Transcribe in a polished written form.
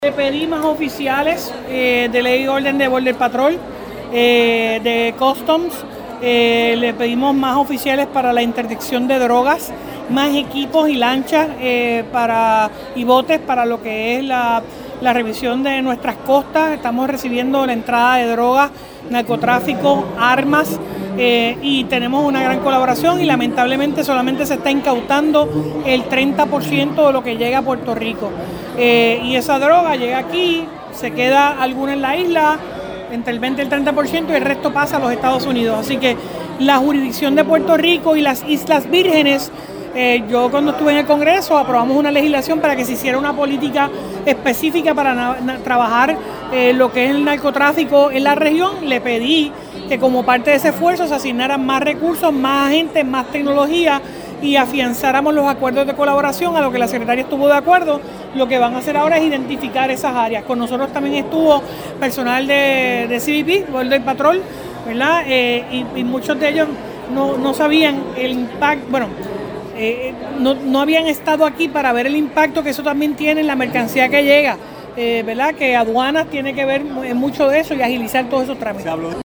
Le pedí más oficiales de ley y orden de Border Patrol, de Customs, le pedimos más oficiales para la interdicción de drogas, más equipos y lanchas y botes para lo que es la revisión de nuestras costas. Estamos recibiendo la entrada de drogas, narcotráfico, armas y tenemos una gran colaboración y lamentablemente solamente se está incautando el 30% de lo que llega a Puerto Rico. Y esa droga llega aquí, se queda alguna en la isla, entre el 20 y el 30%, y el resto pasa a los Estados Unidos. Así que la jurisdicción de Puerto Rico y las Islas Vírgenes, yo cuando estuve en el Congreso aprobamos una legislación para que se hiciera una política específica para trabajar lo que es el narcotráfico en la región. Le pedí que como parte de ese esfuerzo se asignaran más recursos, más agentes, más tecnología y afianzáramos los acuerdos de colaboración, a lo que la secretaria estuvo de acuerdo. Lo que van a hacer ahora es identificar esas áreas. Con nosotros también estuvo personal de CBP, Border Patrol, ¿verdad? Y muchos de ellos no sabían el impacto, bueno, no habían estado aquí para ver el impacto que eso también tiene en la mercancía que llega, ¿verdad? Que aduanas tiene que ver en mucho de eso y agilizar todos esos trámites.